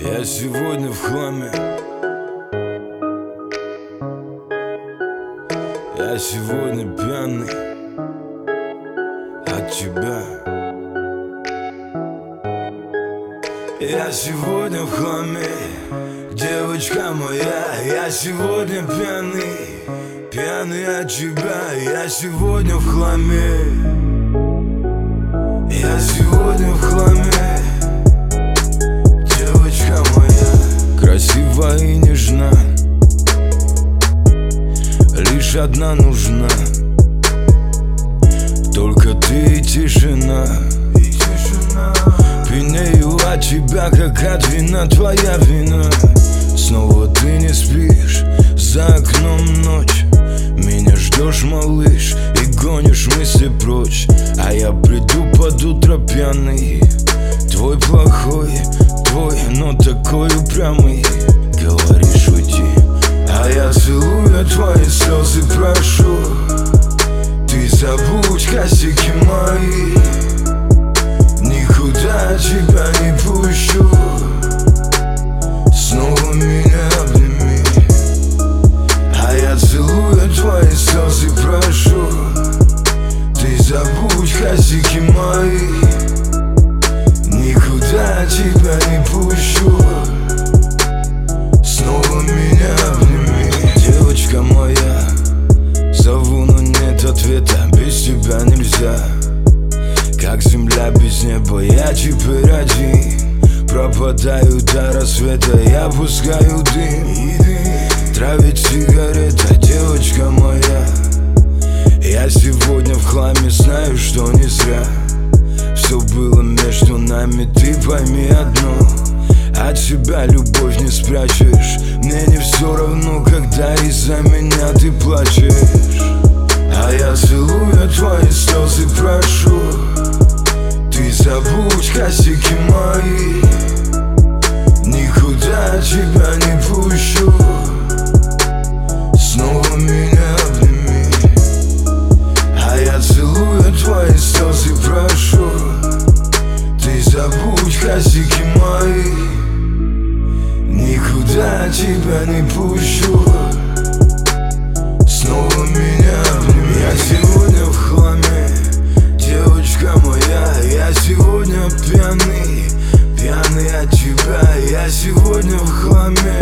Я сегодня в хламе. Я сегодня пьяный от тебя. Я сегодня в хламе, девочка моя. Я сегодня пьяный от тебя. Я сегодня в хламе. Я сегодня в хламе, девочка моя. Красива и нежна, лишь одна нужна, только ты и тишина. Пьянею от тебя, как от вина, твоя вина. Снова ты не спишь, за окном ночь. Меня ждешь, малыш, и гонишь мысли прочь. А я приду под утро пьяный, твой плохой, твой, но такой упрямый. Говоришь уйти, а я целую твои слезы, прошу. Ты забудь косяки мои, никуда тебя не пущу. Снова меня обними, а я целую твои слезы, прошу. Ты забудь косяки мои, никуда тебя не пущу. Снова меня обними, девочка моя. Зову, но нет ответа, без тебя нельзя. Как земля без неба, я теперь один. Пропадаю до рассвета, я пускаю дым. Травит сигарета, девочка моя. Я сегодня в хламе, знаю, что не зря. Все было между нами, ты пойми одно: от себя любовь не спрячешь. Мне не все равно, когда из-за меня ты плачешь. А я целую твои слезы, прошу. Ты забудь косяки мои, никуда тебя не пущу. Снова меня обними, а я целую твои слезы, прошу. Ты забудь косяки мои, никуда тебя не пущу. Снова меня обними. Я сегодня в хламе, девочка моя. Я сегодня пьяный от тебя. Я сегодня в хламе.